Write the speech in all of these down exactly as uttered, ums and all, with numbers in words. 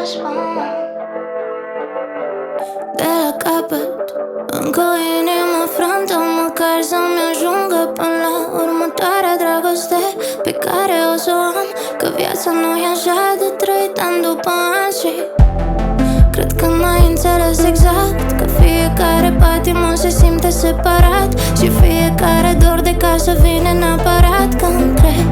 spun. De la capăt, încă o inimă frântă, măcar să-mi ajungă până la următoarea dragoste pe care o să o am. Că viața nu e așa de trăit ani după ani. Și cred că n-ai înțeles exact că fiecare patimă se simte separat și fiecare dor de casă vine neapărat când cred.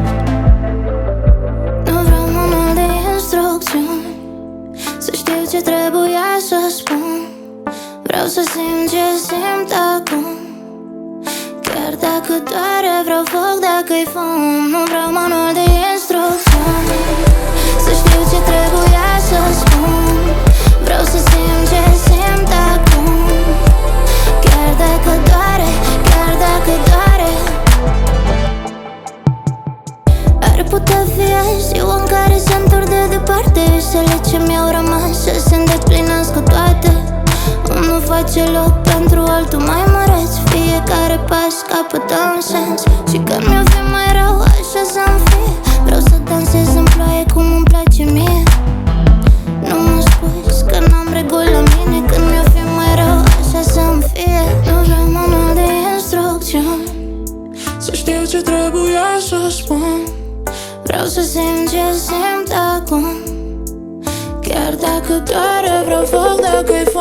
Nu vreau manual de instrucțiuni, să știu ce trebuia să spun. Vreau să simt ce simt acum, chiar dacă doare, vreau foc dacă-i fum. Nu vreau manual de instrucțiuni, să știu ce trebuia să spun. Vreau să simt ce simt acum, chiar dacă doare, chiar dacă doare. Ar putea fi azi ziua în care se întorc de departe visele ce mi-au rămas să se îndeplinească toate. Unul face loc pentru altul mai măreț, fiecare pas capătă un sens. Și când mi-o fi mai rău, așa să-mi fie. Vreau să dansez în ploaie cum îmi place mie. Nu mă scuzi că n-am reguli la mine. Când mi-o fi mai rău, așa să-mi fie. Nu vreau manual de instrucțiuni, să știu ce trebuia să spun. vreau să simt ce simt acum, chiar dacă doare, vreau foc dacă-i fum.